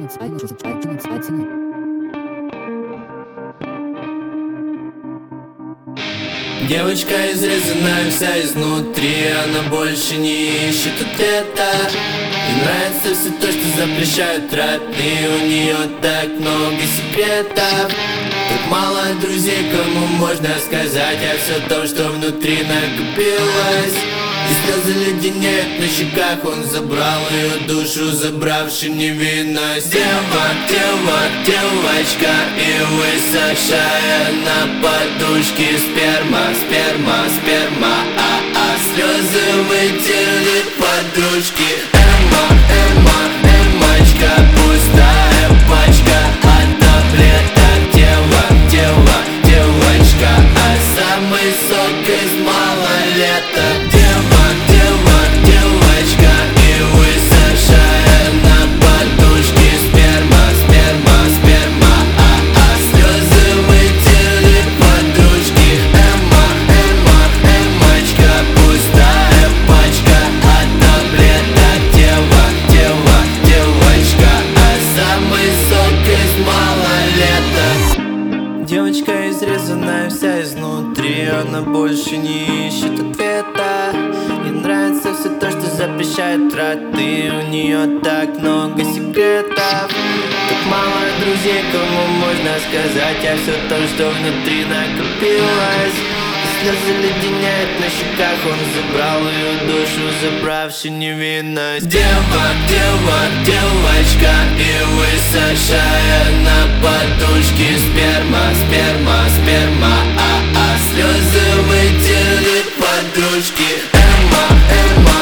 Девочка изрезанная вся изнутри, она больше не ищет ответа. Ей нравится все то, что запрещают родные. У нее так много секретов, так мало друзей, кому можно сказать о всем том, что внутри накопилось. И слезы леденеют на щеках, он забрал ее душу, забравши невинность. Девочка и высохшая на подушке сперма, слезы вытерли подружки. Эммочка, пустая пачка от таблеток. Девочка, а самый сок из малолеток. Девочка и высохшая на подушке сперма, слезы вытерли подружки. Эммочка, пустая пачка от таблеток. Девочка, а самый сок из малолеток. Девочка изрезанная вся изнутри, она больше не ищет ответа. Ей нравится все то, что запрещает родные. У нее так много секретов, так мало друзей, кому можно сказать о все том, что внутри накопилось. И слезы леденеют на щеках, он забрал ее душу, забравши невинность. Девочка и высохшая на подушке сперма, слезы вытерли подружки. Эмма